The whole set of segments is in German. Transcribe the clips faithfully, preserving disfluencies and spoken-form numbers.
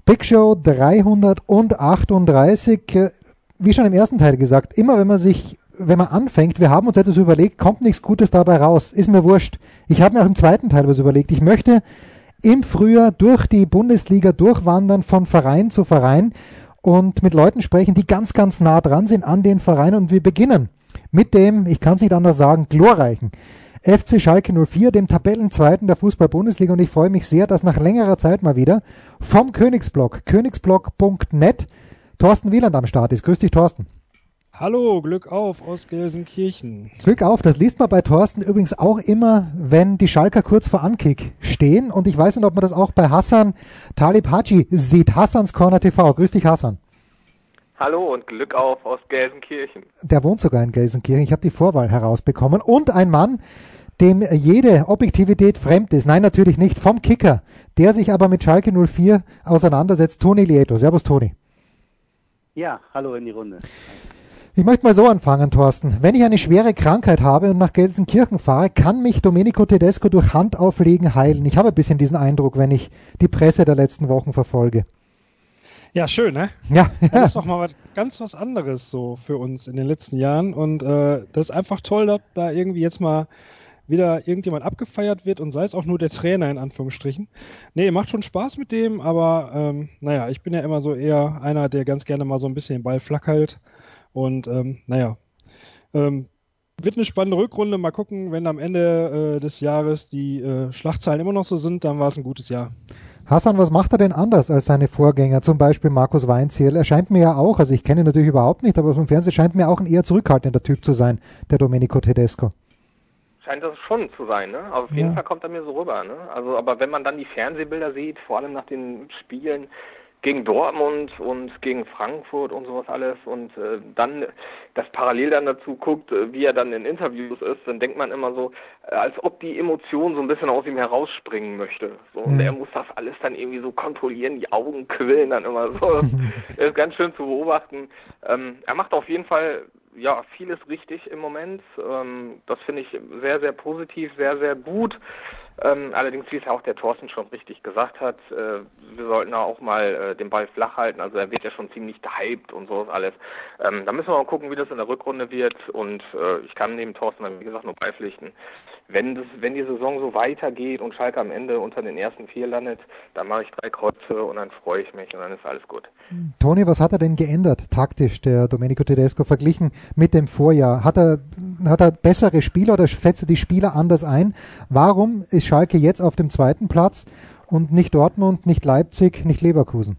Big Show dreihundertachtunddreißig. Äh, Wie schon im ersten Teil gesagt, immer wenn man sich, wenn man anfängt, wir haben uns etwas überlegt, kommt nichts Gutes dabei raus, ist mir wurscht. Ich habe mir auch im zweiten Teil was überlegt. Ich möchte im Frühjahr durch die Bundesliga durchwandern, von Verein zu Verein und mit Leuten sprechen, die ganz, ganz nah dran sind an den Vereinen. Und wir beginnen mit dem, ich kann es nicht anders sagen, glorreichen F C Schalke null vier, dem Tabellenzweiten der Fußball-Bundesliga. Und ich freue mich sehr, dass nach längerer Zeit mal wieder vom Königsblock, königsblock punkt net, Thorsten Wieland am Start ist. Grüß dich, Thorsten. Hallo, Glück auf aus Gelsenkirchen. Glück auf, das liest man bei Thorsten übrigens auch immer, wenn die Schalker kurz vor Ankick stehen. Und ich weiß nicht, ob man das auch bei Hassan Talib Haji sieht. Hassans Corner T V. Grüß dich, Hassan. Hallo und Glück auf aus Gelsenkirchen. Der wohnt sogar in Gelsenkirchen. Ich habe die Vorwahl herausbekommen. Und ein Mann, dem jede Objektivität fremd ist. Nein, natürlich nicht. Vom Kicker, der sich aber mit Schalke null vier auseinandersetzt. Toni Lieto. Servus, Toni. Ja, hallo in die Runde. Ich möchte mal so anfangen, Thorsten. Wenn ich eine schwere Krankheit habe und nach Gelsenkirchen fahre, kann mich Domenico Tedesco durch Handauflegen heilen. Ich habe ein bisschen diesen Eindruck, wenn ich die Presse der letzten Wochen verfolge. Ja, schön, ne? Ja, ja. Das ist doch mal was, ganz was anderes so für uns in den letzten Jahren. Und äh, das ist einfach toll, dass da irgendwie jetzt mal wieder irgendjemand abgefeiert wird und sei es auch nur der Trainer in Anführungsstrichen. Nee, macht schon Spaß mit dem, aber ähm, naja, ich bin ja immer so eher einer, der ganz gerne mal so ein bisschen den Ball flach hält. Und ähm, naja, ähm, wird eine spannende Rückrunde. Mal gucken, wenn am Ende äh, des Jahres die äh, Schlagzeilen immer noch so sind, dann war es ein gutes Jahr. Hassan, was macht er denn anders als seine Vorgänger, zum Beispiel Markus Weinzierl? Er scheint mir ja auch, also ich kenne ihn natürlich überhaupt nicht, aber vom Fernsehen scheint mir auch ein eher zurückhaltender Typ zu sein, der Domenico Tedesco. Scheint das schon zu sein, ne? Aber auf jeden Ja. Fall kommt er mir so rüber, ne? Also, aber wenn man dann die Fernsehbilder sieht, vor allem nach den Spielen gegen Dortmund und gegen Frankfurt und sowas alles und äh, dann das parallel dann dazu guckt, äh, wie er dann in Interviews ist, dann denkt man immer so, äh, als ob die Emotion so ein bisschen aus ihm herausspringen möchte. So, und Mhm. er muss das alles dann irgendwie so kontrollieren, die Augen quillen dann immer so. Das ist ganz schön zu beobachten. Ähm, er macht auf jeden Fall ja vieles richtig im Moment. Ähm, das finde ich sehr, sehr positiv, sehr, sehr gut. Ähm, allerdings, wie es ja auch der Thorsten schon richtig gesagt hat, äh, wir sollten da auch mal äh, den Ball flach halten. Also er wird ja schon ziemlich gehypt und sowas alles. Ähm, da müssen wir mal gucken, wie das in der Rückrunde wird. Und äh, ich kann neben Thorsten dann, wie gesagt, nur beipflichten. Wenn das, wenn die Saison so weitergeht und Schalke am Ende unter den ersten vier landet, dann mache ich drei Kreuze und dann freue ich mich und dann ist alles gut. Toni, was hat er denn geändert, taktisch, der Domenico Tedesco, verglichen mit dem Vorjahr? Hat er, hat er bessere Spieler oder setzt er die Spieler anders ein? Warum ist Schalke jetzt auf dem zweiten Platz und nicht Dortmund, nicht Leipzig, nicht Leverkusen?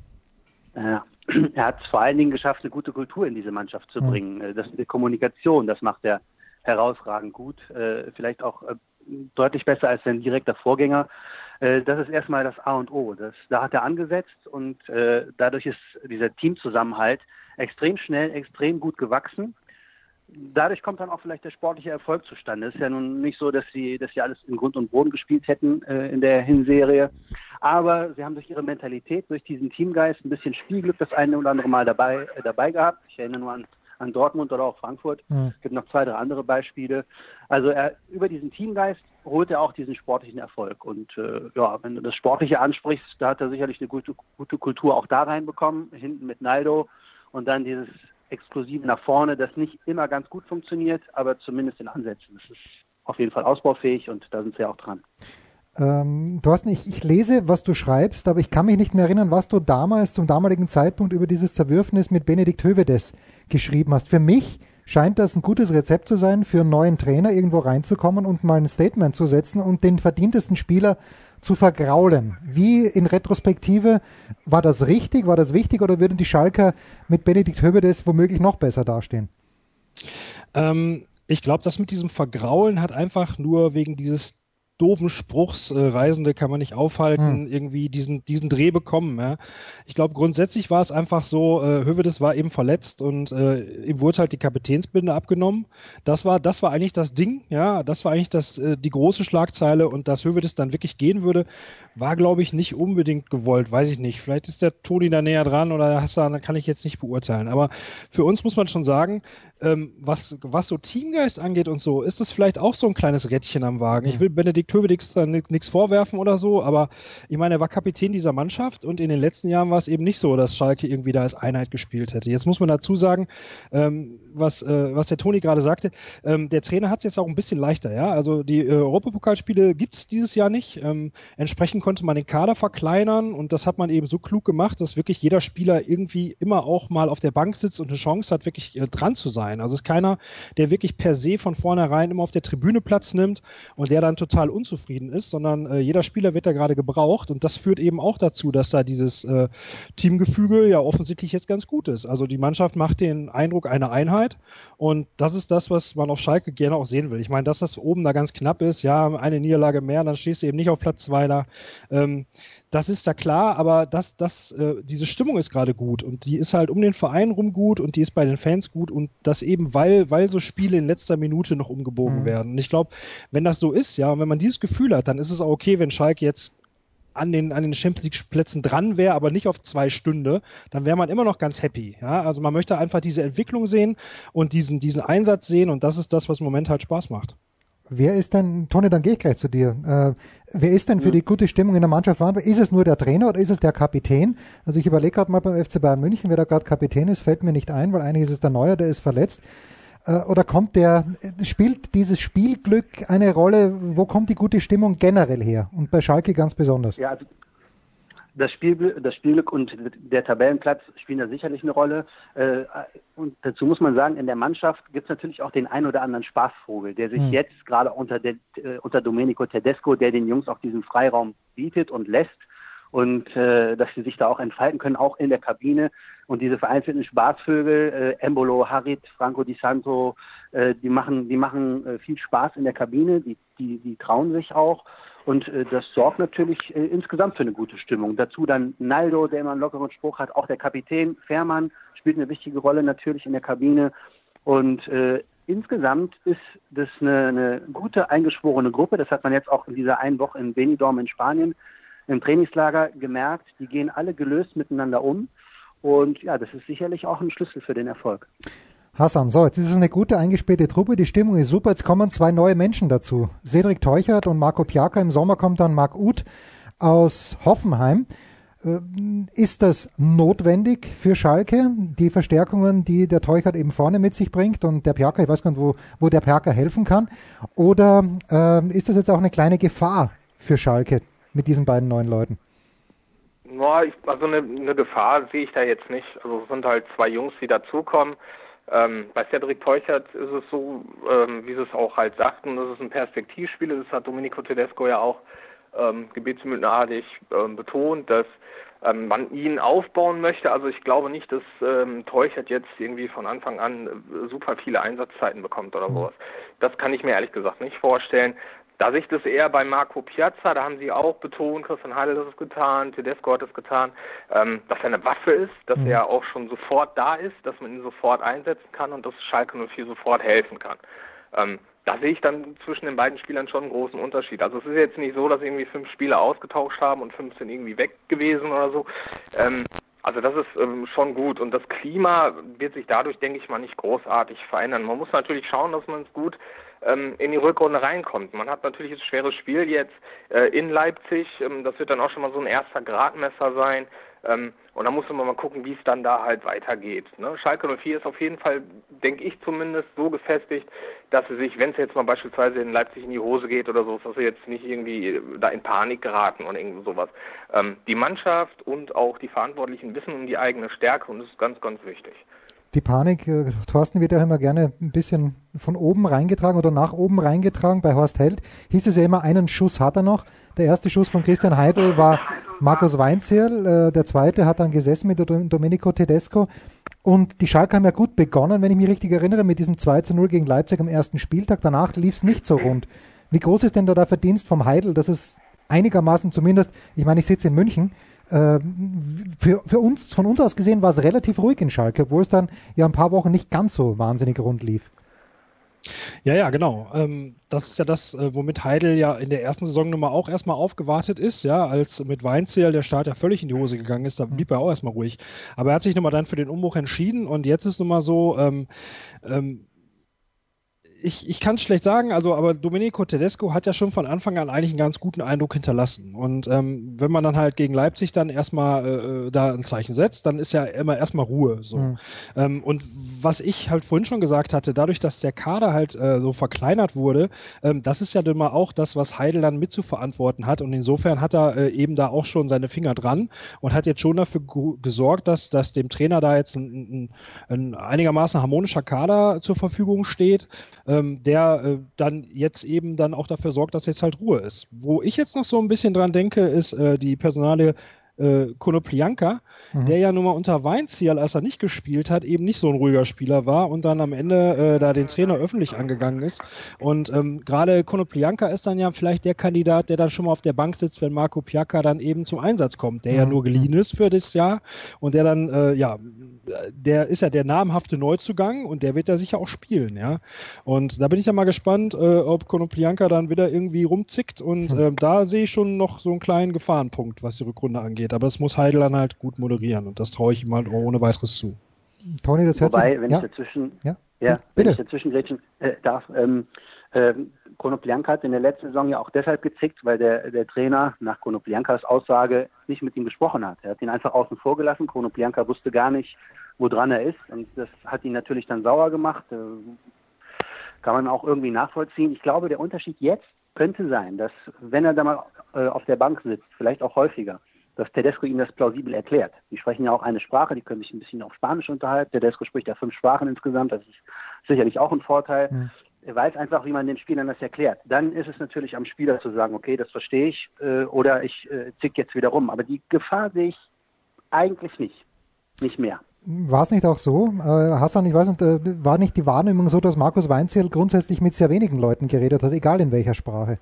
Ja, er hat es vor allen Dingen geschafft, eine gute Kultur in diese Mannschaft zu Mhm. bringen. Das die Kommunikation, das macht er herausragend gut. Äh, vielleicht auch äh, deutlich besser als sein direkter Vorgänger. Äh, das ist erstmal das A und O. Das, da hat er angesetzt und äh, dadurch ist dieser Teamzusammenhalt extrem schnell, extrem gut gewachsen. Dadurch kommt dann auch vielleicht der sportliche Erfolg zustande. Es ist ja nun nicht so, dass sie, dass sie alles in Grund und Boden gespielt hätten äh, in der Hinserie. Aber sie haben durch ihre Mentalität, durch diesen Teamgeist ein bisschen Spielglück das eine oder andere Mal dabei, äh, dabei gehabt. Ich erinnere nur an, an Dortmund oder auch Frankfurt. Mhm. Es gibt noch zwei, drei andere Beispiele. Also er, über diesen Teamgeist holt er auch diesen sportlichen Erfolg. Und äh, ja, wenn du das Sportliche ansprichst, da hat er sicherlich eine gute, gute Kultur auch da reinbekommen, hinten mit Naldo und dann dieses Exklusive nach vorne, das nicht immer ganz gut funktioniert, aber zumindest in Ansätzen. Das ist auf jeden Fall ausbaufähig und da sind sie auch dran. Ähm, Thorsten, ich, ich lese, was du schreibst, aber ich kann mich nicht mehr erinnern, was du damals, zum damaligen Zeitpunkt über dieses Zerwürfnis mit Benedikt Höwedes geschrieben hast. Für mich scheint das ein gutes Rezept zu sein, für einen neuen Trainer irgendwo reinzukommen und mal ein Statement zu setzen und den verdientesten Spieler zu vergraulen. Wie in Retrospektive, war das richtig, war das wichtig oder würden die Schalker mit Benedikt Höwedes womöglich noch besser dastehen? Ähm, ich glaube, das mit diesem Vergraulen hat einfach nur wegen dieses doofen Spruchs, äh, Reisende kann man nicht aufhalten, Hm. irgendwie diesen, diesen Dreh bekommen. Ja. Ich glaube, grundsätzlich war es einfach so, äh, Höwedes war eben verletzt und äh, ihm wurde halt die Kapitänsbinde abgenommen. Das war, das war eigentlich das Ding, ja, das war eigentlich das, äh, die große Schlagzeile und dass Höwedes dann wirklich gehen würde, war, glaube ich, nicht unbedingt gewollt, weiß ich nicht. Vielleicht ist der Toni da näher dran oder der Hassan, da kann ich jetzt nicht beurteilen. Aber für uns muss man schon sagen, ähm, was, was so Teamgeist angeht und so, ist es vielleicht auch so ein kleines Rädchen am Wagen. Ich will Benedikt Höwedes da nichts vorwerfen oder so, aber ich meine, er war Kapitän dieser Mannschaft und in den letzten Jahren war es eben nicht so, dass Schalke irgendwie da als Einheit gespielt hätte. Jetzt muss man dazu sagen, ähm, was, äh, was der Toni gerade sagte, ähm, der Trainer hat es jetzt auch ein bisschen leichter, ja. Also die äh, Europapokalspiele gibt es dieses Jahr nicht. Ähm, entsprechend konnte man den Kader verkleinern und das hat man eben so klug gemacht, dass wirklich jeder Spieler irgendwie immer auch mal auf der Bank sitzt und eine Chance hat, wirklich äh, dran zu sein. Also es ist keiner, der wirklich per se von vornherein immer auf der Tribüne Platz nimmt und der dann total unzufrieden ist, sondern äh, jeder Spieler wird da gerade gebraucht und das führt eben auch dazu, dass da dieses äh, Teamgefüge ja offensichtlich jetzt ganz gut ist. Also die Mannschaft macht den Eindruck einer Einheit und das ist das, was man auf Schalke gerne auch sehen will. Ich meine, dass das oben da ganz knapp ist, ja, eine Niederlage mehr, dann stehst du eben nicht auf Platz zwei da. Ähm, Das ist ja klar, aber das, das, äh, diese Stimmung ist gerade gut und die ist halt um den Verein rum gut und die ist bei den Fans gut und das eben, weil, weil so Spiele in letzter Minute noch umgebogen mhm. werden. Und ich glaube, wenn das so ist, ja, und wenn man dieses Gefühl hat, dann ist es auch okay, wenn Schalke jetzt an den, an den Champions League Plätzen dran wäre, aber nicht auf zwei Stunden, dann wäre man immer noch ganz happy. Ja? Also man möchte einfach diese Entwicklung sehen und diesen, diesen Einsatz sehen und das ist das, was im Moment halt Spaß macht. Wer ist denn, Toni, dann gehe ich gleich zu dir. Äh, wer ist denn für die gute Stimmung in der Mannschaft verantwortlich? Ist es nur der Trainer oder ist es der Kapitän? Also ich überlege gerade mal beim F C Bayern München, wer da gerade Kapitän ist, fällt mir nicht ein, weil eigentlich ist es der Neuer, der ist verletzt. Äh, oder kommt der, spielt dieses Spielglück eine Rolle? Wo kommt die gute Stimmung generell her? Und bei Schalke ganz besonders. Ja, also Das, Spiel, das Spielglück und der Tabellenplatz spielen da sicherlich eine Rolle. Und dazu muss man sagen, in der Mannschaft gibt es natürlich auch den ein oder anderen Spaßvogel, der sich mhm. jetzt gerade unter, der, unter Domenico Tedesco, der den Jungs auch diesen Freiraum bietet und lässt und äh, dass sie sich da auch entfalten können, auch in der Kabine. Und diese vereinzelten Spaßvögel, äh, Embolo, Harit, Franco Di Santo, äh, die machen, die machen äh, viel Spaß in der Kabine, die, die, die trauen sich auch. Und äh, das sorgt natürlich äh, insgesamt für eine gute Stimmung. Dazu dann Naldo, der immer einen lockeren Spruch hat, auch der Kapitän Fährmann spielt eine wichtige Rolle natürlich in der Kabine. Und äh, insgesamt ist das eine, eine gute, eingeschworene Gruppe. Das hat man jetzt auch in dieser einen Woche in Benidorm in Spanien im Trainingslager gemerkt. Die gehen alle gelöst miteinander um. Und ja, das ist sicherlich auch ein Schlüssel für den Erfolg. Hassan, so, jetzt ist es eine gute eingespielte Truppe, die Stimmung ist super, jetzt kommen zwei neue Menschen dazu. Cedric Teuchert und Marco Piaka, im Sommer kommt dann Marc Uth aus Hoffenheim. Ist das notwendig für Schalke, die Verstärkungen, die der Teuchert eben vorne mit sich bringt und der Piaka, ich weiß gar nicht, wo, wo der Piaka helfen kann, oder äh, ist das jetzt auch eine kleine Gefahr für Schalke mit diesen beiden neuen Leuten? No, ich, also eine, eine Gefahr sehe ich da jetzt nicht. Also es sind halt zwei Jungs, die dazukommen. Ähm, bei Cedric Teuchert ist es so, ähm, wie sie es auch halt sagten, das ist ein Perspektivspieler, das hat Domenico Tedesco ja auch ähm, gebetsmühlenartig ähm, betont, dass ähm, man ihn aufbauen möchte. Also ich glaube nicht, dass ähm, Teuchert jetzt irgendwie von Anfang an äh, super viele Einsatzzeiten bekommt oder sowas. Das kann ich mir ehrlich gesagt nicht vorstellen. Da sehe ich das eher bei Marco Piazza, da haben sie auch betont, Christian Heidel hat es getan, Tedesco hat es getan, ähm, dass er eine Waffe ist, dass mhm. er auch schon sofort da ist, dass man ihn sofort einsetzen kann und dass Schalke null vier sofort helfen kann. Ähm, da sehe ich dann zwischen den beiden Spielern schon einen großen Unterschied. Also es ist jetzt nicht so, dass irgendwie fünf Spieler ausgetauscht haben und fünfzehn irgendwie weg gewesen oder so. Ähm, also das ist ähm, schon gut und das Klima wird sich dadurch, denke ich mal, nicht großartig verändern. Man muss natürlich schauen, dass man es gut ähm, in die Rückrunde reinkommt. Man hat natürlich ein schweres Spiel jetzt äh, in Leipzig. Ähm, das wird dann auch schon mal so ein erster Gradmesser sein. Ähm, und da muss man mal gucken, wie es dann da halt weitergeht. Ne? Schalke null vier ist auf jeden Fall, denke ich zumindest, so gefestigt, dass sie sich, wenn es jetzt mal beispielsweise in Leipzig in die Hose geht oder so, dass sie jetzt nicht irgendwie da in Panik geraten oder irgendwie sowas. Ähm, die Mannschaft und auch die Verantwortlichen wissen um die eigene Stärke und das ist ganz, ganz wichtig. Die Panik, äh, Thorsten wird ja immer gerne ein bisschen von oben reingetragen oder nach oben reingetragen. Bei Horst Held hieß es ja immer, einen Schuss hat er noch. Der erste Schuss von Christian Heidel war Markus Weinzierl, äh, der zweite hat dann gesessen mit Domenico Tedesco. Und die Schalke haben ja gut begonnen, wenn ich mich richtig erinnere, mit diesem zwei zu null gegen Leipzig am ersten Spieltag. Danach lief es nicht so rund. Wie groß ist denn da der Verdienst vom Heidel, dass es einigermaßen zumindest, ich meine, ich sitze in München, äh, für, für uns, von uns aus gesehen, war es relativ ruhig in Schalke, obwohl es dann ja ein paar Wochen nicht ganz so wahnsinnig rund lief. Ja, ja, genau. Ähm, das ist ja das, äh, womit Heidel ja in der ersten Saison nun mal auch erstmal aufgewartet ist, ja, als mit Weinzierl der Start ja völlig in die Hose gegangen ist, da blieb er auch erstmal ruhig. Aber er hat sich nun mal dann für den Umbruch entschieden und jetzt ist nun mal so, ähm, ähm, Ich, ich kann es schlecht sagen, also aber Domenico Tedesco hat ja schon von Anfang an eigentlich einen ganz guten Eindruck hinterlassen. Und ähm, wenn man dann halt gegen Leipzig dann erstmal äh, da ein Zeichen setzt, dann ist ja immer erstmal Ruhe. So. Mhm. Ähm, und was ich halt vorhin schon gesagt hatte, dadurch, dass der Kader halt äh, so verkleinert wurde, ähm, das ist ja dann mal auch das, was Heidel dann mit zu verantworten hat. Und insofern hat er äh, eben da auch schon seine Finger dran und hat jetzt schon dafür ge- gesorgt, dass, dass dem Trainer da jetzt ein, ein, ein einigermaßen harmonischer Kader zur Verfügung steht. Ähm, der äh, dann jetzt eben dann auch dafür sorgt, dass jetzt halt Ruhe ist. Wo ich jetzt noch so ein bisschen dran denke, ist äh, die Personalie äh, Konoplyanka, mhm. der ja nun mal unter Weinzierl, als er nicht gespielt hat, eben nicht so ein ruhiger Spieler war und dann am Ende äh, da den Trainer öffentlich angegangen ist. Und ähm, gerade Konoplyanka ist dann ja vielleicht der Kandidat, der dann schon mal auf der Bank sitzt, wenn Marco Piacca dann eben zum Einsatz kommt, der mhm. ja nur geliehen ist für das Jahr und der dann, äh, ja, der ist ja der namhafte Neuzugang und der wird ja sicher auch spielen, ja. Und da bin ich ja mal gespannt, äh, ob Konoplyanka dann wieder irgendwie rumzickt und äh, da sehe ich schon noch so einen kleinen Gefahrenpunkt, was die Rückrunde angeht. Aber das muss Heidel dann halt gut moderieren und das traue ich ihm halt ohne weiteres zu. Toni, das hört Wobei, sich... wenn ja. ich dazwischen, ja, ja, wenn bitte. ich dazwischen grätschen äh, darf, ähm, äh, Konoplyanka hat in der letzten Saison ja auch deshalb gezickt, weil der, der Trainer nach Konoplyankas Aussage nicht mit ihm gesprochen hat. Er hat ihn einfach außen vor gelassen. Konoplyanka wusste gar nicht, woran er ist und das hat ihn natürlich dann sauer gemacht. Äh, kann man auch irgendwie nachvollziehen. Ich glaube, der Unterschied jetzt könnte sein, dass wenn er da mal äh, auf der Bank sitzt, vielleicht auch häufiger, dass Tedesco ihm das plausibel erklärt. Die sprechen ja auch eine Sprache, die können sich ein bisschen auf Spanisch unterhalten. Tedesco spricht ja fünf Sprachen insgesamt, das ist sicherlich auch ein Vorteil. Mhm. Er weiß einfach, wie man den Spielern das erklärt. Dann ist es natürlich am Spieler zu sagen, okay, das verstehe ich, äh, oder ich äh, zick jetzt wieder rum. Aber die Gefahr sehe ich eigentlich nicht. Nicht mehr. War es nicht auch so, äh, Hassan, ich weiß nicht, äh, war nicht die Wahrnehmung so, dass Markus Weinzierl grundsätzlich mit sehr wenigen Leuten geredet hat, egal in welcher Sprache?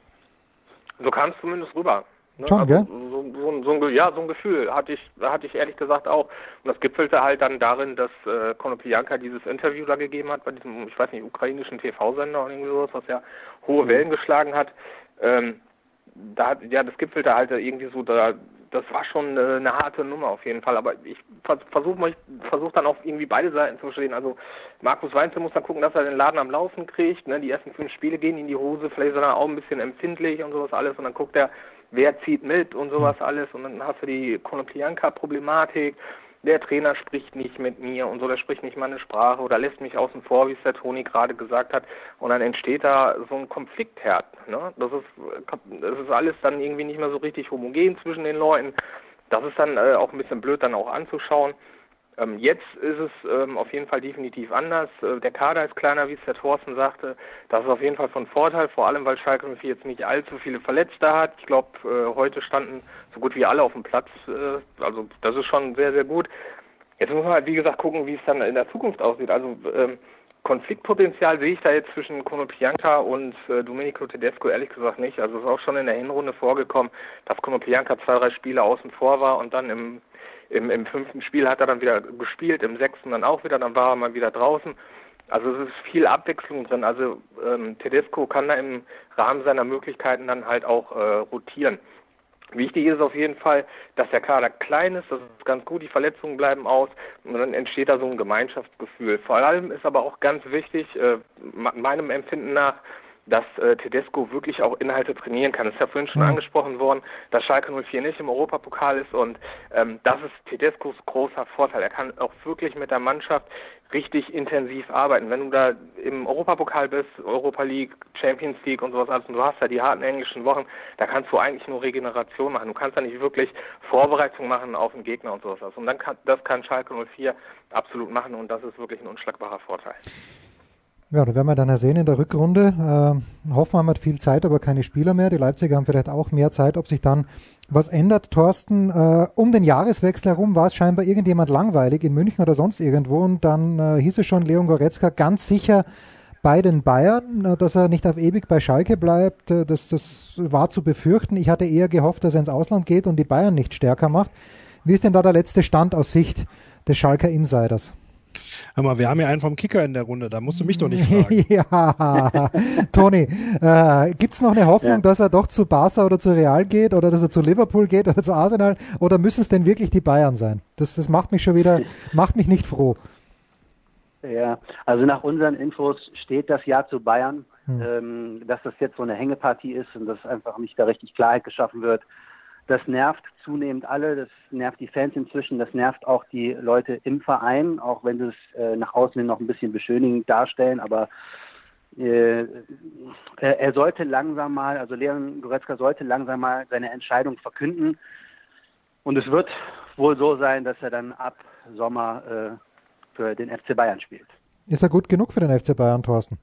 So kam es zumindest rüber. Ne? Schon, also, gell? So, so, so ein, ja, so ein Gefühl hatte ich, hatte ich ehrlich gesagt auch. Und das gipfelte halt dann darin, dass äh, Konoplyanka dieses Interview da gegeben hat bei diesem, ich weiß nicht, ukrainischen T V-Sender oder irgendwie sowas, was ja hohe Wellen geschlagen hat. Ähm, da, ja, das gipfelte halt irgendwie so da. Das war schon äh, eine harte Nummer auf jeden Fall, aber ich versuche versuch dann auch irgendwie beide Seiten zu verstehen. Also Markus Weinzierl muss dann gucken, dass er den Laden am Laufen kriegt. Ne? Die ersten fünf Spiele gehen in die Hose, vielleicht ist er dann auch ein bisschen empfindlich und sowas alles. Und dann guckt er, wer zieht mit und sowas alles. Und dann hast du die Konoplyanka-Problematik. Der Trainer spricht nicht mit mir und so, der spricht nicht meine Sprache oder lässt mich außen vor, wie es der Toni gerade gesagt hat. Und dann entsteht da so ein Konfliktherd. Ne? Das ist, das ist alles dann irgendwie nicht mehr so richtig homogen zwischen den Leuten. Das ist dann äh, auch ein bisschen blöd dann auch anzuschauen. Ähm, jetzt ist es ähm, auf jeden Fall definitiv anders. Äh, der Kader ist kleiner, wie es der Thorsten sagte. Das ist auf jeden Fall von Vorteil, vor allem weil Schalke null vier jetzt nicht allzu viele Verletzte hat. Ich glaube, äh, heute standen so gut wie alle auf dem Platz. Äh, also das ist schon sehr, sehr gut. Jetzt muss man halt, wie gesagt, gucken, wie es dann in der Zukunft aussieht. Also ähm, Konfliktpotenzial sehe ich da jetzt zwischen Konoplyanka und äh, Domenico Tedesco ehrlich gesagt nicht. Also es ist auch schon in der Hinrunde vorgekommen, dass Konoplyanka zwei, drei Spiele außen vor war und dann im Im, Im fünften Spiel hat er dann wieder gespielt, im sechsten dann auch wieder, dann war er mal wieder draußen. Also es ist viel Abwechslung drin. Also ähm, Tedesco kann da im Rahmen seiner Möglichkeiten dann halt auch äh, rotieren. Wichtig ist auf jeden Fall, dass der Kader klein ist, das ist ganz gut, die Verletzungen bleiben aus und dann entsteht da so ein Gemeinschaftsgefühl. Vor allem ist aber auch ganz wichtig, äh, meinem Empfinden nach, dass äh, Tedesco wirklich auch Inhalte trainieren kann. Es ist ja vorhin schon mhm. angesprochen worden, dass Schalke null vier nicht im Europapokal ist und ähm, das ist Tedescos großer Vorteil. Er kann auch wirklich mit der Mannschaft richtig intensiv arbeiten. Wenn du da im Europapokal bist, Europa League, Champions League und sowas alles, und du hast ja die harten englischen Wochen, da kannst du eigentlich nur Regeneration machen. Du kannst da nicht wirklich Vorbereitung machen auf den Gegner und sowas. Und dann kann, das kann Schalke null vier absolut machen und das ist wirklich ein unschlagbarer Vorteil. Ja, da werden wir dann ja sehen in der Rückrunde. Äh, Hoffenheim hat viel Zeit, aber keine Spieler mehr. Die Leipziger haben vielleicht auch mehr Zeit, ob sich dann was ändert. Thorsten, äh, um den Jahreswechsel herum war es scheinbar irgendjemand langweilig in München oder sonst irgendwo und dann äh, hieß es schon, Leon Goretzka ganz sicher bei den Bayern, äh, dass er nicht auf ewig bei Schalke bleibt. Äh, das, das war zu befürchten. Ich hatte eher gehofft, dass er ins Ausland geht und die Bayern nicht stärker macht. Wie ist denn da der letzte Stand aus Sicht des Schalker Insiders? Hör mal, wir haben ja einen vom Kicker in der Runde, da musst du mich doch nicht fragen. Ja, Toni, äh, gibt es noch eine Hoffnung, ja. dass er doch zu Barca oder zu Real geht oder dass er zu Liverpool geht oder zu Arsenal oder müssen es denn wirklich die Bayern sein? Das, das macht mich schon wieder, macht mich nicht froh. Ja, also nach unseren Infos steht das Ja zu Bayern, hm. ähm, dass das jetzt so eine Hängepartie ist und dass einfach nicht da richtig Klarheit geschaffen wird. Das nervt zunehmend alle, das nervt die Fans inzwischen, das nervt auch die Leute im Verein, auch wenn sie es äh, nach außen hin noch ein bisschen beschönigend darstellen, aber äh, er sollte langsam mal, also Leon Goretzka sollte langsam mal seine Entscheidung verkünden und es wird wohl so sein, dass er dann ab Sommer äh, für den F C Bayern spielt. Ist er gut genug für den F C Bayern, Thorsten?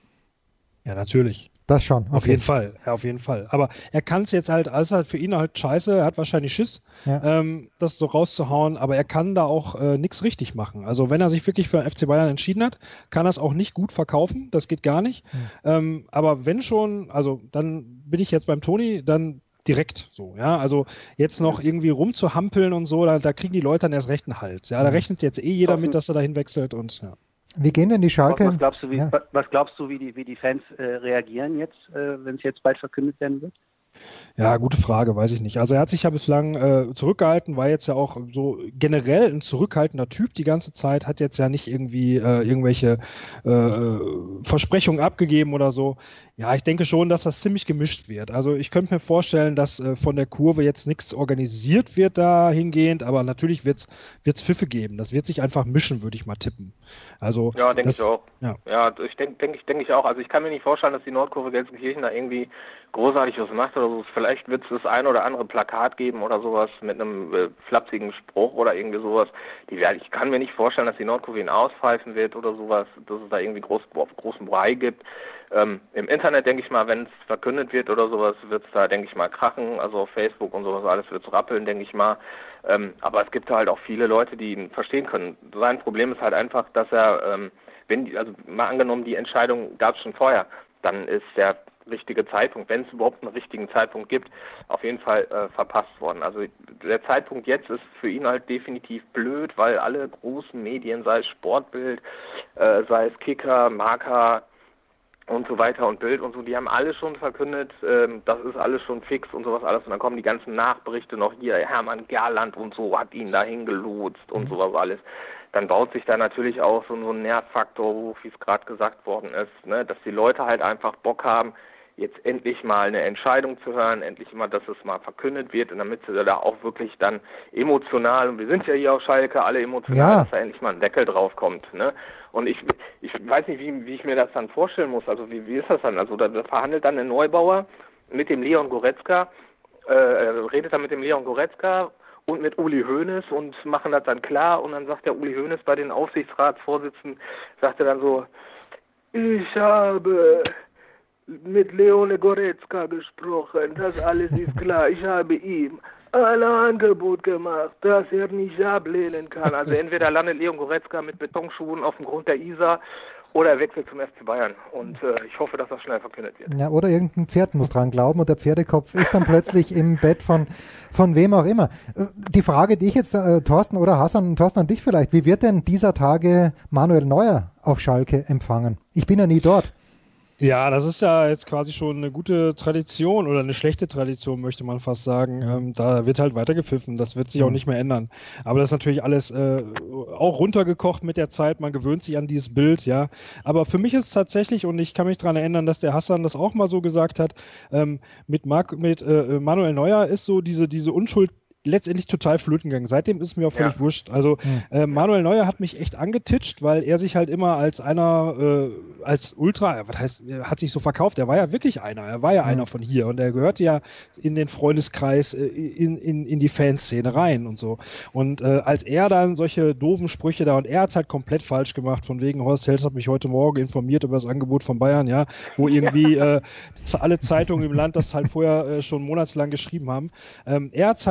Ja, natürlich. Das schon. Okay. Auf jeden Fall, ja, auf jeden Fall. Aber er kann es jetzt halt, alles halt für ihn halt scheiße, er hat wahrscheinlich Schiss, ja. ähm, das so rauszuhauen, aber er kann da auch äh, nichts richtig machen. Also wenn er sich wirklich für den F C Bayern entschieden hat, kann er es auch nicht gut verkaufen, das geht gar nicht. Mhm. Ähm, aber wenn schon, also dann bin ich jetzt beim Toni, dann direkt so, ja, also jetzt noch irgendwie rumzuhampeln und so, da, da kriegen die Leute dann erst recht einen Hals, ja, da rechnet jetzt eh jeder mit, dass er dahin wechselt und ja. Wie gehen denn die Schalke? Was glaubst du, wie, ja. was glaubst du, wie die, wie die Fans äh, reagieren jetzt, äh, wenn es jetzt bald verkündet werden wird? Ja, gute Frage, weiß ich nicht. Also er hat sich ja bislang äh, zurückgehalten, war jetzt ja auch so generell ein zurückhaltender Typ die ganze Zeit, hat jetzt ja nicht irgendwie äh, irgendwelche äh, Versprechungen abgegeben oder so. Ja, ich denke schon, dass das ziemlich gemischt wird. Also ich könnte mir vorstellen, dass äh, von der Kurve jetzt nichts organisiert wird dahingehend, aber natürlich wird es Pfiffe geben. Das wird sich einfach mischen, würde ich mal tippen. Also ja, denke ich auch. Ja, ja ich denke denk ich, denk ich auch. Also ich kann mir nicht vorstellen, dass die Nordkurve Gelsenkirchen da irgendwie großartig was macht oder so. Vielleicht wird es das ein oder andere Plakat geben oder sowas mit einem äh, flapsigen Spruch oder irgendwie sowas. Die, ich kann mir nicht vorstellen, dass die Nordkurve ihn auspfeifen wird oder sowas, dass es da irgendwie groß, großen Brei gibt. Ähm, Im Internet, denke ich mal, wenn es verkündet wird oder sowas, wird es da, denke ich mal, krachen. Also auf Facebook und sowas alles wird es rappeln, denke ich mal. Ähm, aber es gibt halt auch viele Leute, die ihn verstehen können. Sein Problem ist halt einfach, dass er, ähm, wenn die, also mal angenommen, die Entscheidung gab es schon vorher, dann ist der richtige Zeitpunkt, wenn es überhaupt einen richtigen Zeitpunkt gibt, auf jeden Fall äh, verpasst worden. Also der Zeitpunkt jetzt ist für ihn halt definitiv blöd, weil alle großen Medien, sei es Sportbild, äh, sei es Kicker, Marca und so weiter und Bild und so, die haben alle schon verkündet, ähm, das ist alles schon fix und sowas alles und dann kommen die ganzen Nachberichte noch hier, Hermann Gerland und so hat ihn dahin gelotst und sowas alles. Dann baut sich da natürlich auch so, so ein Nervfaktor hoch, wie es gerade gesagt worden ist, ne? Dass die Leute halt einfach Bock haben, jetzt endlich mal eine Entscheidung zu hören, endlich mal, dass es mal verkündet wird und damit sie da auch wirklich dann emotional, und wir sind ja hier auf Schalke alle emotional, ja. dass da endlich mal ein Deckel drauf kommt, ne? Und ich, ich weiß nicht, wie, wie ich mir das dann vorstellen muss, also wie, wie ist das dann? Also da, da verhandelt dann der Neubauer mit dem Leon Goretzka, äh, redet dann mit dem Leon Goretzka und mit Uli Hoeneß und machen das dann klar und dann sagt der Uli Hoeneß bei den Aufsichtsratsvorsitzenden, sagt er dann so, ich habe mit Leone Goretzka gesprochen, das alles ist klar. Ich habe ihm ein Angebot gemacht, das er nicht ablehnen kann. Also entweder landet Leon Goretzka mit Betonschuhen auf dem Grund der Isar oder er wechselt zum F C Bayern. Und äh, ich hoffe, dass das schnell verkündet wird. Ja, oder irgendein Pferd muss dran glauben und der Pferdekopf ist dann plötzlich im Bett von, von wem auch immer. Die Frage, die ich jetzt, äh, Thorsten oder Hassan, Thorsten an dich vielleicht, wie wird denn dieser Tage Manuel Neuer auf Schalke empfangen? Ich bin ja nie dort. Ja, das ist ja jetzt quasi schon eine gute Tradition oder eine schlechte Tradition, möchte man fast sagen. Ähm, da wird halt weitergepfiffen, das wird sich auch nicht mehr ändern. Aber das ist natürlich alles äh, auch runtergekocht mit der Zeit, man gewöhnt sich an dieses Bild, ja. Aber für mich ist es tatsächlich, und ich kann mich daran erinnern, dass der Hassan das auch mal so gesagt hat, ähm, mit, Marc, mit äh, Manuel Neuer ist so diese, diese Unschuld letztendlich total flöten gegangen. Seitdem ist mir auch völlig ja. wurscht. Also äh, Manuel Neuer hat mich echt angetitscht, weil er sich halt immer als einer, äh, als Ultra, was heißt, er hat sich so verkauft. Er war ja wirklich einer. Er war ja mhm. einer von hier und er gehörte ja in den Freundeskreis, äh, in, in, in die Fanszene rein und so. Und äh, als er dann solche doofen Sprüche da, und er hat es halt komplett falsch gemacht, von wegen Horst Held hat mich heute Morgen informiert über das Angebot von Bayern, ja, wo irgendwie äh, alle Zeitungen im Land das halt vorher äh, schon monatelang geschrieben haben. Ähm, er hat es halt komplett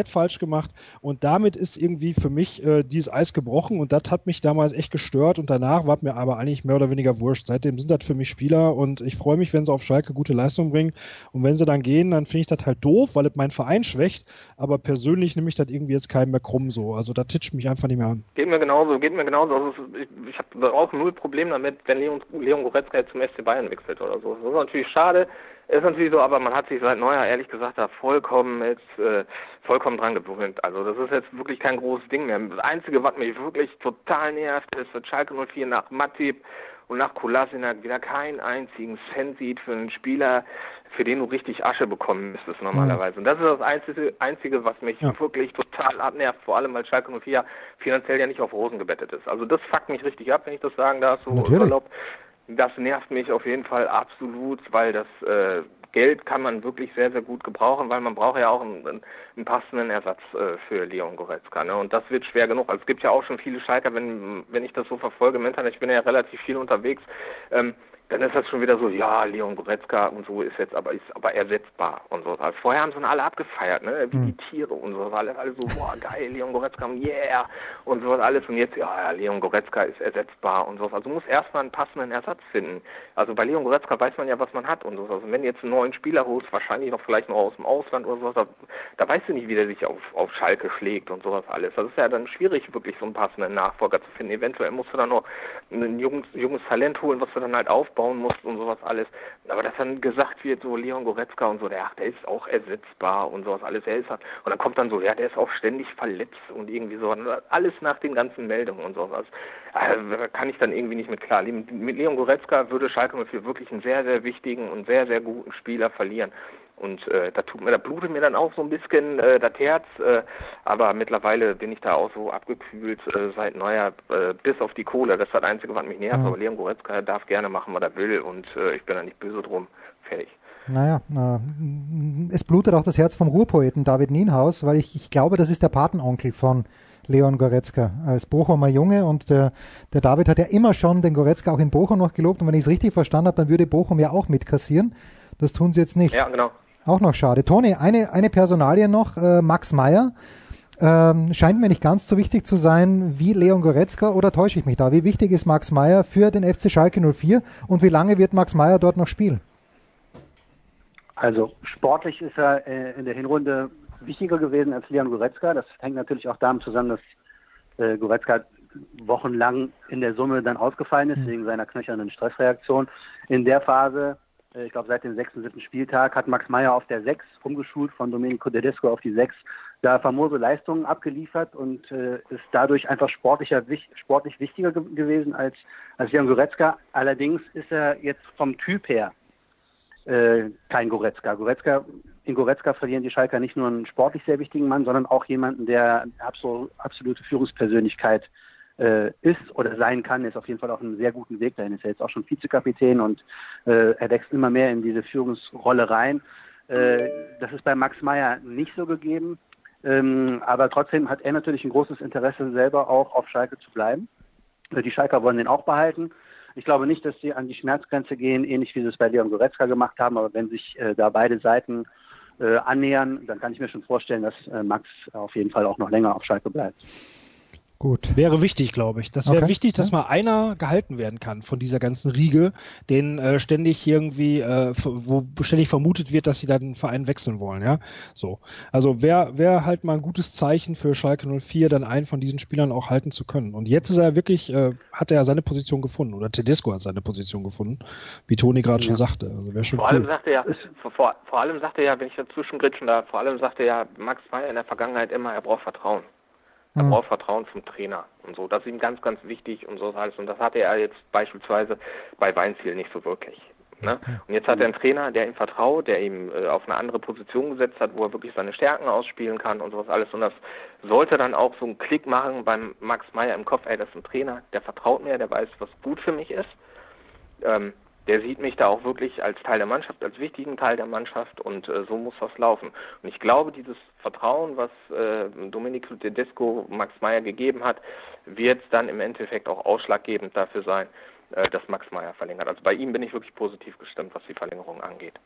komplett falsch gemacht und damit ist irgendwie für mich äh, dieses Eis gebrochen und das hat mich damals echt gestört und danach war mir aber eigentlich mehr oder weniger wurscht. Seitdem sind das für mich Spieler und ich freue mich, wenn sie auf Schalke gute Leistung bringen und wenn sie dann gehen, dann finde ich das halt doof, weil es meinen Verein schwächt, aber persönlich nehme ich das irgendwie jetzt keinem mehr krumm so. Also da titscht mich einfach nicht mehr an. Geht mir genauso, geht mir genauso. Also ich ich habe auch null Problem damit, wenn Leon, Leon Goretzka jetzt zum F C Bayern wechselt oder so. Das ist natürlich schade, ist natürlich so, aber man hat sich seit Neujahr ehrlich gesagt da vollkommen jetzt äh, vollkommen dran gewöhnt. Also das ist jetzt wirklich kein großes Ding mehr. Das Einzige, was mich wirklich total nervt, ist, dass Schalke null vier nach Matip und nach Kolasinac wieder keinen einzigen Cent sieht für einen Spieler, für den du richtig Asche bekommen müsstest normalerweise. Und das ist das Einzige, Einzige was mich ja. wirklich total abnervt, vor allem weil Schalke null vier finanziell ja nicht auf Rosen gebettet ist. Also das fuckt mich richtig ab, wenn ich das sagen darf, so salopp. Das nervt mich auf jeden Fall absolut, weil das äh, Geld kann man wirklich sehr, sehr gut gebrauchen, weil man braucht ja auch einen, einen passenden Ersatz äh, für Leon Goretzka. Ne? Und das wird schwer genug. Also es gibt ja auch schon viele Schalker, wenn, wenn ich das so verfolge im Internet, ich bin ja relativ viel unterwegs, ähm, dann ist das schon wieder so, ja, Leon Goretzka und so ist jetzt aber ist aber ersetzbar und so. Also vorher haben sie alle abgefeiert, ne, wie die Tiere und so. Alle, alle so, boah, geil, Leon Goretzka, yeah, und so alles. Und jetzt, ja, ja, Leon Goretzka ist ersetzbar und so. Also muss erstmal einen passenden Ersatz finden. Also bei Leon Goretzka weiß man ja, was man hat und so. Also wenn du jetzt einen neuen Spieler holst, wahrscheinlich noch vielleicht noch aus dem Ausland oder so, da, da weißt du nicht, wie der sich auf, auf Schalke schlägt und sowas alles. Das ist ja dann schwierig, wirklich so einen passenden Nachfolger zu finden. Eventuell musst du dann noch ein junges, junges Talent holen, was du dann halt aufbauen musst und sowas alles. Aber dass dann gesagt wird, so Leon Goretzka und so, der, ach, der ist auch ersetzbar und sowas alles. Der ist halt, und dann kommt dann so, ja, der ist auch ständig verletzt und irgendwie so. Alles nach den ganzen Meldungen und sowas. Also, da kann ich dann irgendwie nicht mit klar. Mit Leon Goretzka würde Schalke null vier wirklich einen sehr, sehr wichtigen und sehr, sehr guten Spieler verlieren. Und äh, da tut mir, da blutet mir dann auch so ein bisschen äh, das Herz, äh, aber mittlerweile bin ich da auch so abgekühlt äh, seit Neujahr, äh, bis auf die Kohle. Das ist das Einzige, was mich nervt. Mhm. Aber Leon Goretzka darf gerne machen, was er will und äh, ich bin da nicht böse drum. Fertig. Naja, äh, es blutet auch das Herz vom Ruhrpoeten David Nienhaus, weil ich, ich glaube, das ist der Patenonkel von Leon Goretzka als Bochumer Junge und der, der David hat ja immer schon den Goretzka auch in Bochum noch gelobt und wenn ich es richtig verstanden habe, dann würde Bochum ja auch mitkassieren. Das tun sie jetzt nicht. Ja, genau. Auch noch schade. Toni, eine, eine Personalie noch, äh, Max Meyer. Ähm, scheint mir nicht ganz so wichtig zu sein wie Leon Goretzka, oder täusche ich mich da? Wie wichtig ist Max Meyer für den F C Schalke null vier und wie lange wird Max Meyer dort noch spielen? Also sportlich ist er äh, in der Hinrunde wichtiger gewesen als Leon Goretzka. Das hängt natürlich auch damit zusammen, dass äh, Goretzka wochenlang in der Summe dann ausgefallen ist, mhm. wegen seiner knöchernen Stressreaktion. In der Phase, ich glaube seit dem sechsten, siebten Spieltag, hat Max Meyer auf der sechs umgeschult, von Domenico Tedesco auf die sechs, da famose Leistungen abgeliefert und äh, ist dadurch einfach sportlicher, sportlich wichtiger ge- gewesen als, als Leon Goretzka. Allerdings ist er jetzt vom Typ her äh, kein Goretzka. Goretzka. In Goretzka verlieren die Schalker nicht nur einen sportlich sehr wichtigen Mann, sondern auch jemanden, der absol- absolute Führungspersönlichkeit Äh, ist oder sein kann, ist auf jeden Fall auf einem sehr guten Weg dahin. Ist ja jetzt auch schon Vizekapitän und äh, er wächst immer mehr in diese Führungsrolle rein. Äh, das ist bei Max Meyer nicht so gegeben, ähm, aber trotzdem hat er natürlich ein großes Interesse, selber auch auf Schalke zu bleiben. Die Schalker wollen den auch behalten. Ich glaube nicht, dass sie an die Schmerzgrenze gehen, ähnlich wie sie es bei Leon Goretzka gemacht haben, aber wenn sich äh, da beide Seiten äh, annähern, dann kann ich mir schon vorstellen, dass äh, Max auf jeden Fall auch noch länger auf Schalke bleibt. Gut. Wäre wichtig, glaube ich. Das wäre okay. wichtig, dass ja. mal einer gehalten werden kann von dieser ganzen Riege, den äh, ständig irgendwie, äh, wo ständig vermutet wird, dass sie da den Verein wechseln wollen, ja. So. Also wäre wär halt mal ein gutes Zeichen für Schalke null vier, dann einen von diesen Spielern auch halten zu können. Und jetzt ist er wirklich, äh, hat er seine Position gefunden, oder Tedesco hat seine Position gefunden, wie Toni gerade ja. schon sagte. Also wäre schon vor cool. allem sagte er, vor, vor allem sagte er ja, wenn ich dazwischen gritschen darf, vor allem sagte er, Max Meyer in der Vergangenheit immer, er braucht Vertrauen. Er mhm. braucht Vertrauen zum Trainer und so. Das ist ihm ganz, ganz wichtig und so alles. Und das hatte er jetzt beispielsweise bei Weinziel nicht so wirklich. Ne? Und jetzt hat er einen Trainer, der ihm vertraut, der ihm äh, auf eine andere Position gesetzt hat, wo er wirklich seine Stärken ausspielen kann und sowas alles. Und das sollte dann auch so einen Klick machen beim Max Meyer im Kopf. Ey, das ist ein Trainer, der vertraut mir, der weiß, was gut für mich ist. Ähm, Der sieht mich da auch wirklich als Teil der Mannschaft, als wichtigen Teil der Mannschaft und äh, so muss das laufen. Und ich glaube, dieses Vertrauen, was äh, Domenico Tedesco Max Meyer gegeben hat, wird dann im Endeffekt auch ausschlaggebend dafür sein, äh, dass Max Meyer verlängert. Also bei ihm bin ich wirklich positiv gestimmt, was die Verlängerung angeht.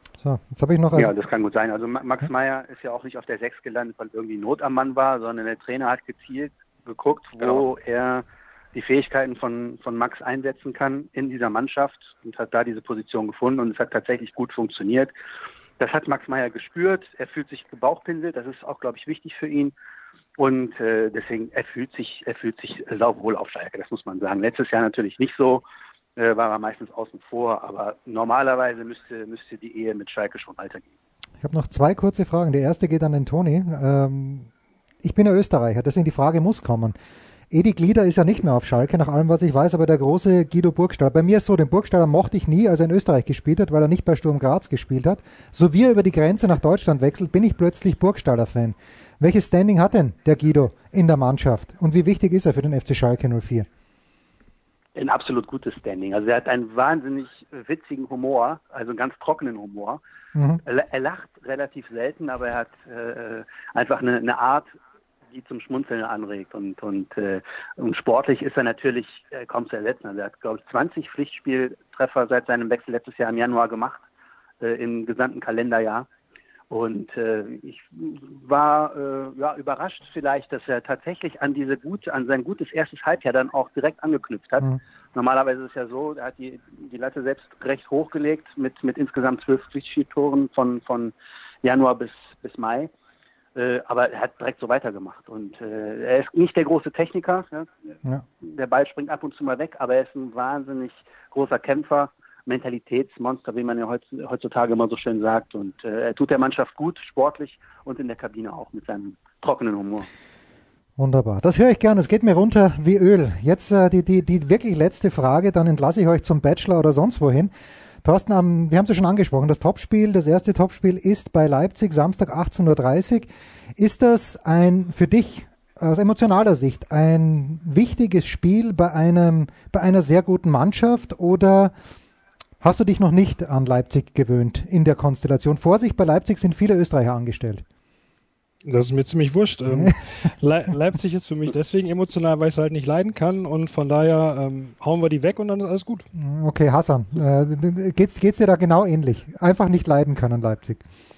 So, jetzt habe ich noch... Ja, das kann gut sein. Also Max Meyer ist ja auch nicht auf der sechs gelandet, weil irgendwie Not am Mann war, sondern der Trainer hat gezielt geguckt, wo genau. er die Fähigkeiten von, von Max einsetzen kann in dieser Mannschaft und hat da diese Position gefunden und es hat tatsächlich gut funktioniert. Das hat Max Meyer gespürt. Er fühlt sich gebauchpinselt. Das ist auch, glaube ich, wichtig für ihn. Und äh, deswegen, er fühlt sich, er fühlt sich sauwohl auf Schalke. Das muss man sagen. Letztes Jahr natürlich nicht so. Äh, war er meistens außen vor, aber normalerweise müsste, müsste die Ehe mit Schalke schon weitergehen. Ich habe noch zwei kurze Fragen. Die erste geht an den Toni. Ähm, ich bin ja Österreicher, deswegen die Frage muss kommen. Edi Glieder ist ja nicht mehr auf Schalke, nach allem, was ich weiß, aber der große Guido Burgstaller. Bei mir ist so, den Burgstaller mochte ich nie, als er in Österreich gespielt hat, weil er nicht bei Sturm Graz gespielt hat. So wie er über die Grenze nach Deutschland wechselt, bin ich plötzlich Burgstaller-Fan. Welches Standing hat denn der Guido in der Mannschaft und wie wichtig ist er für den F C Schalke null vier? Ein absolut gutes Standing. Also er hat einen wahnsinnig witzigen Humor, also einen ganz trockenen Humor. Mhm. Er, er lacht relativ selten, aber er hat äh, einfach eine, eine Art, die zum Schmunzeln anregt. Und, und, äh, und sportlich ist er natürlich äh, kaum zu ersetzen. Also er hat, glaube ich, zwanzig Pflichtspieltreffer seit seinem Wechsel letztes Jahr im Januar gemacht, äh, im gesamten Kalenderjahr. Und äh, ich war äh, ja, überrascht vielleicht, dass er tatsächlich an diese gute, an sein gutes erstes Halbjahr dann auch direkt angeknüpft hat. Mhm. Normalerweise ist es ja so, er hat die, die Latte selbst recht hochgelegt mit, mit insgesamt zwölf Pflichtspieltoren von, von Januar bis, bis Mai. Äh, aber er hat direkt so weitergemacht. Und äh, er ist nicht der große Techniker. Ja? Ja. Der Ball springt ab und zu mal weg, aber er ist ein wahnsinnig großer Kämpfer. Mentalitätsmonster, wie man ja heutzutage immer so schön sagt. Und äh, er tut der Mannschaft gut, sportlich und in der Kabine auch mit seinem trockenen Humor. Wunderbar. Das höre ich gerne. Es geht mir runter wie Öl. Jetzt äh, die, die, die wirklich letzte Frage, dann entlasse ich euch zum Bachelor oder sonst wohin. Thorsten, ähm, wir haben es ja schon angesprochen, das Topspiel, das erste Topspiel ist bei Leipzig, Samstag achtzehn Uhr dreißig. Ist das ein, für dich aus emotionaler Sicht, ein wichtiges Spiel bei einem, bei einer sehr guten Mannschaft oder hast du dich noch nicht an Leipzig gewöhnt in der Konstellation? Vorsicht, bei Leipzig sind viele Österreicher angestellt. Das ist mir ziemlich wurscht. Ähm, Le- Leipzig ist für mich deswegen emotional, weil ich es halt nicht leiden kann und von daher ähm, hauen wir die weg und dann ist alles gut. Okay, Hassan, äh, geht's, geht's dir da genau ähnlich? Einfach nicht leiden können, Leipzig.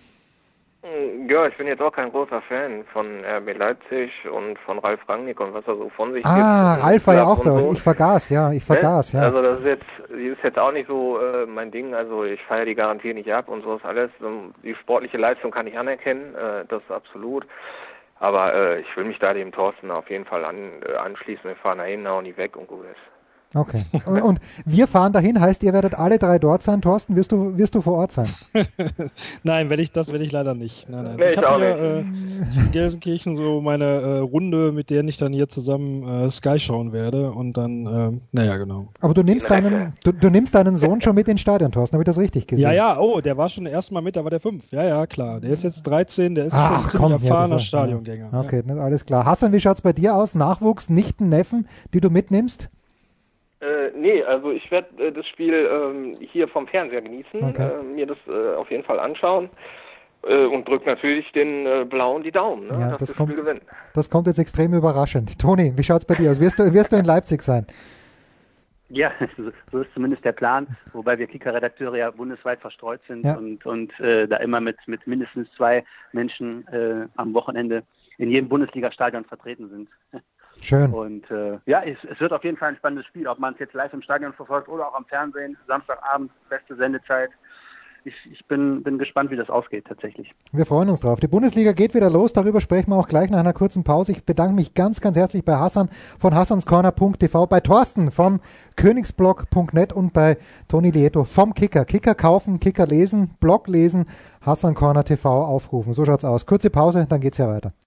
Ja, ich bin jetzt auch kein großer Fan von R B Leipzig und von Ralf Rangnick und was er so von sich ah, gibt. Ah, Ralf war ja auch bei euch. So. Ich vergaß, ja, ich vergaß, ja. Also das ist jetzt, ist jetzt auch nicht so äh, mein Ding. Also ich feiere die Garantie nicht ab und so ist alles. Die sportliche Leistung kann ich anerkennen, äh, das ist absolut. Aber äh, ich will mich da dem Thorsten auf jeden Fall an, äh, anschließen. Wir fahren dahin, hauen die weg und gut ist. Okay. Und, und wir fahren dahin, heißt, ihr werdet alle drei dort sein. Thorsten, wirst du, wirst du vor Ort sein? Nein, werde ich, das werde ich leider nicht. Nein, nein. Nee, ich ich habe hier äh, in Gelsenkirchen so meine äh, Runde, mit der ich dann hier zusammen äh, Sky schauen werde und dann, äh, naja, genau. Aber du nimmst deinen, du, du nimmst deinen Sohn schon mit ins Stadion, Thorsten, habe ich das richtig gesehen? Ja, ja, oh, der war schon erst mal mit, da war der fünf. Ja, ja, klar. Der ist jetzt dreizehn, der ist Ach, schon komm, ein erfahrener ja, Stadiongänger. Ja. Okay, ja. Alles klar. Hassan, wie schaut's bei dir aus? Nachwuchs, Nichten, Neffen, die du mitnimmst? Äh, nee, also ich werde äh, das Spiel ähm, hier vom Fernseher genießen, okay. äh, mir das äh, auf jeden Fall anschauen äh, und drück natürlich den äh, Blauen die Daumen, ne, ja, dass das, das kommt, Spiel gewinnt. Das kommt jetzt extrem überraschend. Toni, wie schaut's bei dir aus? Wirst du, wirst du in Leipzig sein? Ja, so ist zumindest der Plan, wobei wir Kicker-Redakteure ja bundesweit verstreut sind ja. und, und äh, da immer mit, mit mindestens zwei Menschen äh, am Wochenende in jedem Bundesliga-Stadion vertreten sind. Schön. Und äh, ja, es, es wird auf jeden Fall ein spannendes Spiel, ob man es jetzt live im Stadion verfolgt oder auch am Fernsehen. Samstagabend, beste Sendezeit. Ich, ich bin, bin gespannt, wie das ausgeht tatsächlich. Wir freuen uns drauf. Die Bundesliga geht wieder los, darüber sprechen wir auch gleich nach einer kurzen Pause. Ich bedanke mich ganz, ganz herzlich bei Hassan von hassanscorner punkt t v, bei Thorsten vom königsblog punkt net und bei Toni Lieto vom Kicker. Kicker kaufen, Kicker lesen, Blog lesen, Hassan Corner T V aufrufen. So schaut's aus. Kurze Pause, dann geht's ja weiter.